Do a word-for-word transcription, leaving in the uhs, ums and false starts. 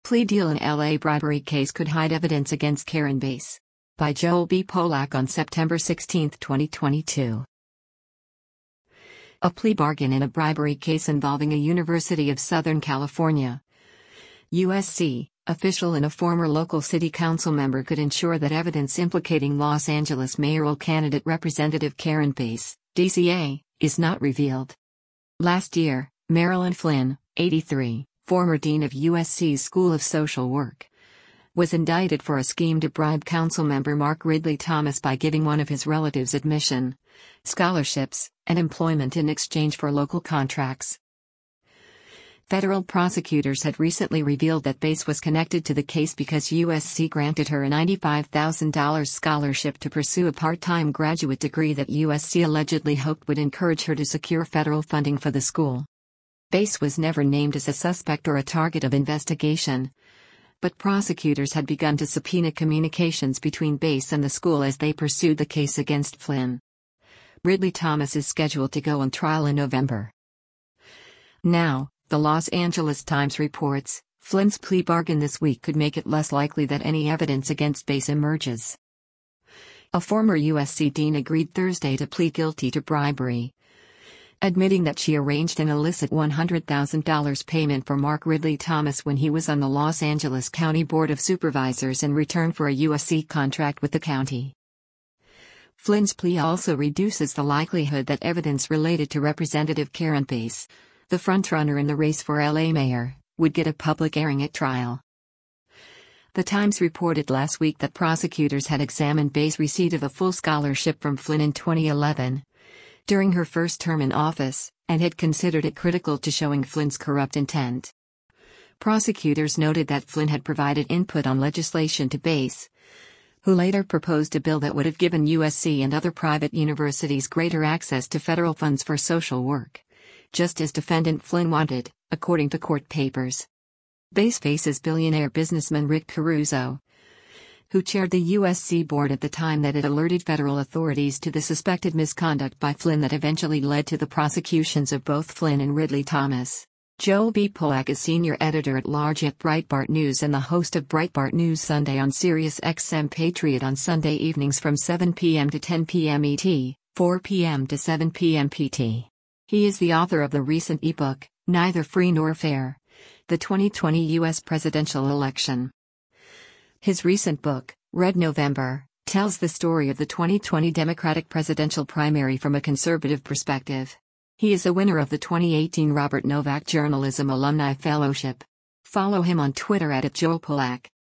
Plea deal in L A bribery case could hide evidence against Karen Bass. By Joel B. Polak on September sixteenth, twenty twenty-two. A plea bargain in a bribery case involving a University of Southern California U S C official and a former local city council member could ensure that evidence implicating Los Angeles mayoral candidate Representative Karen Bass, D C A, is not revealed. Last year, Marilyn Flynn, eighty-three, former dean of U S C's School of Social Work, was indicted for a scheme to bribe councilmember Mark Ridley Thomas by giving one of his relatives admission, scholarships, and employment in exchange for local contracts. Federal prosecutors had recently revealed that Bass was connected to the case because U S C granted her a ninety-five thousand dollars scholarship to pursue a part-time graduate degree that U S C allegedly hoped would encourage her to secure federal funding for the school. Bass was never named as a suspect or a target of investigation, but prosecutors had begun to subpoena communications between Bass and the school as they pursued the case against Flynn. Ridley Thomas is scheduled to go on trial in November. Now, the Los Angeles Times reports, Flynn's plea bargain this week could make it less likely that any evidence against Bass emerges. A former U S C dean agreed Thursday to plead guilty to bribery, admitting that she arranged an illicit one hundred thousand dollars payment for Mark Ridley Thomas when he was on the Los Angeles County Board of Supervisors in return for a U S C contract with the county. Flynn's plea also reduces the likelihood that evidence related to Representative Karen Bass, the frontrunner in the race for L A mayor, would get a public airing at trial. The Times reported last week that prosecutors had examined Bass' receipt of a full scholarship from Flynn in twenty eleven, during her first term in office, and had considered it critical to showing Flynn's corrupt intent. Prosecutors noted that Flynn had provided input on legislation to Bass, who later proposed a bill that would have given U S C and other private universities greater access to federal funds for social work, just as defendant Flynn wanted, according to court papers. Bass faces billionaire businessman Rick Caruso, who chaired the U S C board at the time that it alerted federal authorities to the suspected misconduct by Flynn that eventually led to the prosecutions of both Flynn and Ridley Thomas. Joel B. Polak is senior editor-at-large at Breitbart News and the host of Breitbart News Sunday on Sirius X M Patriot on Sunday evenings from seven p m to ten p m E T, four p m to seven p m P T. He is the author of the recent ebook, Neither Free Nor Fair: The twenty twenty U S Presidential Election. His recent book, Red November, tells the story of the twenty twenty Democratic presidential primary from a conservative perspective. He is a winner of the twenty eighteen Robert Novak Journalism Alumni Fellowship. Follow him on Twitter at Joel Polak.